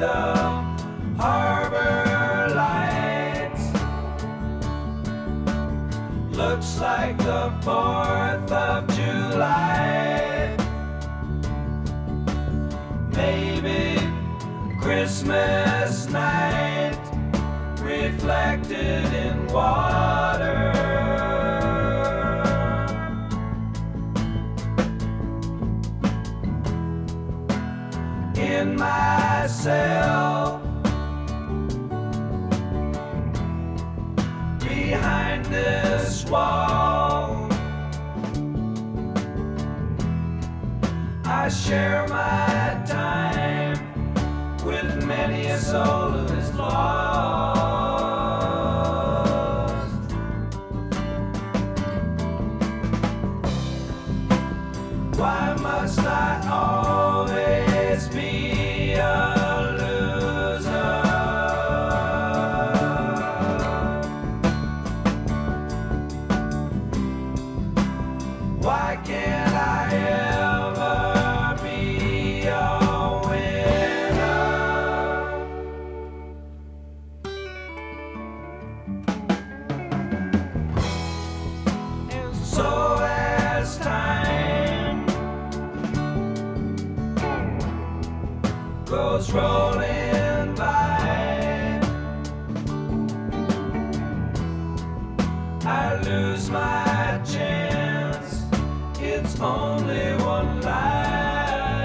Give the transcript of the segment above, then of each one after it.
the harbor lights. Looks like the 4th of July. Maybe Christmas night reflected in water. In my cell, behind this wall, I share my time with many a soul who is lost. Why must I always be a loser? Why can't I ever be a winner? And so as time goes rolling by, I lose my chance. It's only one life.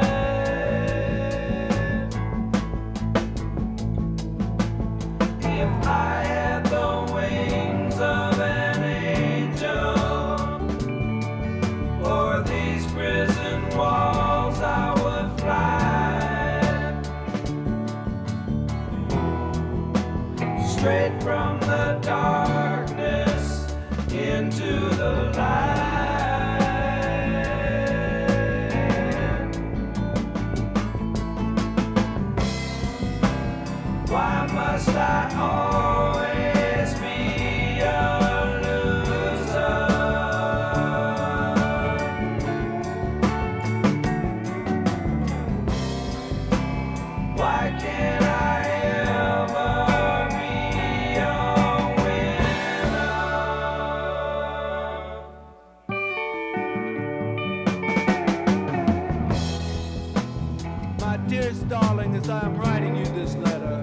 If I had the wings of an angel, or these prison walls, I would fly straight from the darkness into the light. Why must I always be a loser? Why can't I ever be a winner? My dearest darling, as I am writing you this letter,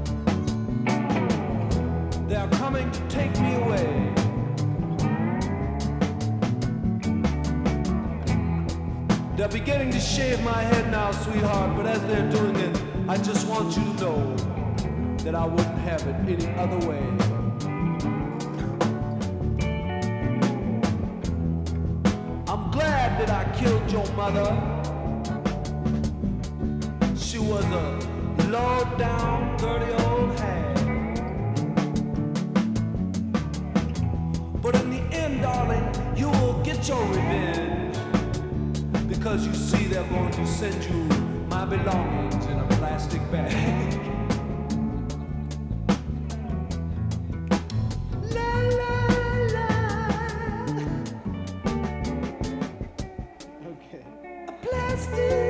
they are coming to take me away. They're beginning to shave my head now, sweetheart, but as they're doing it, I just want you to know that I wouldn't have it any other way. I'm glad that I killed your mother. She was a low-down, dirty old hag. But in the end, darling, you will get your revenge, because you see they're going to send you my belongings in a plastic bag. La, la, la. Okay. A plastic